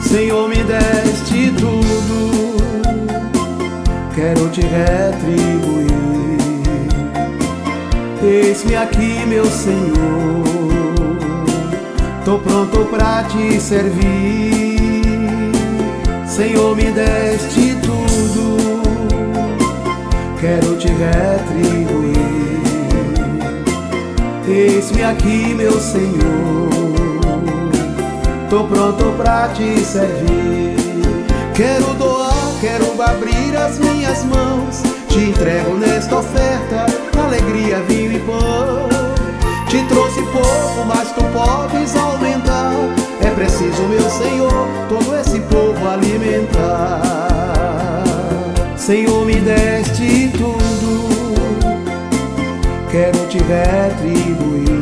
Senhor, me deste tudo, quero te retribuir. Eis-me aqui, meu Senhor, tô pronto pra te servir. Senhor, me deste tudo, quero te retribuir. Eis-me aqui, meu Senhor, tô pronto pra te servir. Quero doar, quero abrir as minhas mãos, te entrego nesta oferta alegria, vinho e pão. Te trouxe pouco, mas tu podes aumentar. É preciso, meu Senhor, todo esse povo alimentar. Senhor, me deste tudo, quero te retribuir.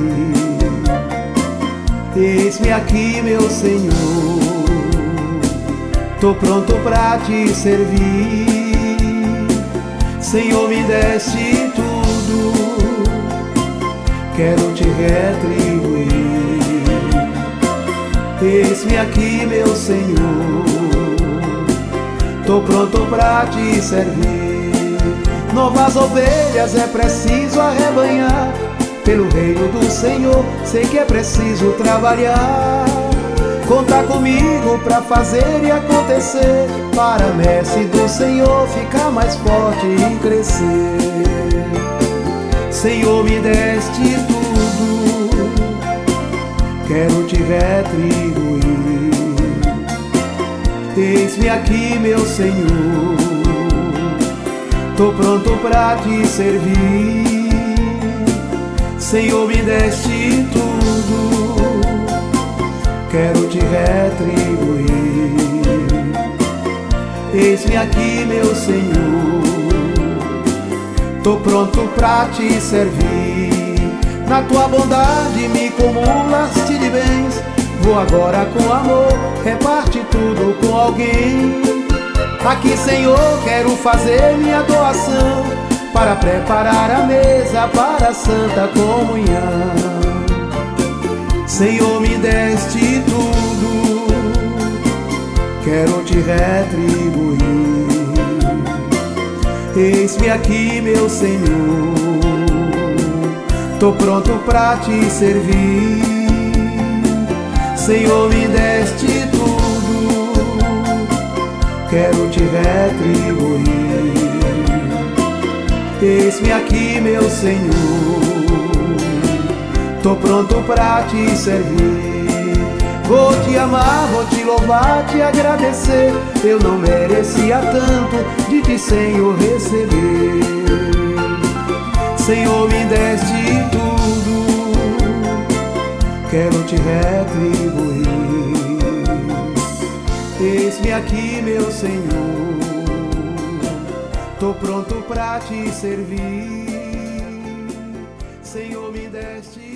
Eis-me aqui, meu Senhor, tô pronto pra te servir. Senhor, me deste tudo, quero te retribuir. Eis-me aqui, meu Senhor, tô pronto pra te servir. Novas ovelhas é preciso arrebanhar, pelo reino do Senhor sei que é preciso trabalhar. Conta comigo pra fazer e acontecer, para a messe do Senhor ficar mais forte e crescer. Senhor, me deste tudo, quero te retribuir. Eis-me aqui, meu Senhor, tô pronto pra te servir. Senhor, me deste tudo, quero te retribuir. Eis-me aqui, meu Senhor, tô pronto pra te servir. Na tua bondade me acumulaste de bens, vou agora com amor, reparte tudo com alguém. Aqui, Senhor, quero fazer minha doação, para preparar a mesa para a santa comunhão. Senhor, me deste tudo, quero te retribuir. Eis-me aqui, meu Senhor, tô pronto pra te servir. Senhor, me deste tudo, quero te retribuir. Eis-me aqui, meu Senhor, tô pronto pra te servir. Vou te amar, vou te louvar, te agradecer. Eu não merecia tanto de ti, Senhor, receber. Senhor, me deste tudo, quero te retribuir. Eis-me aqui, meu Senhor, tô pronto pra te servir. Senhor, me deste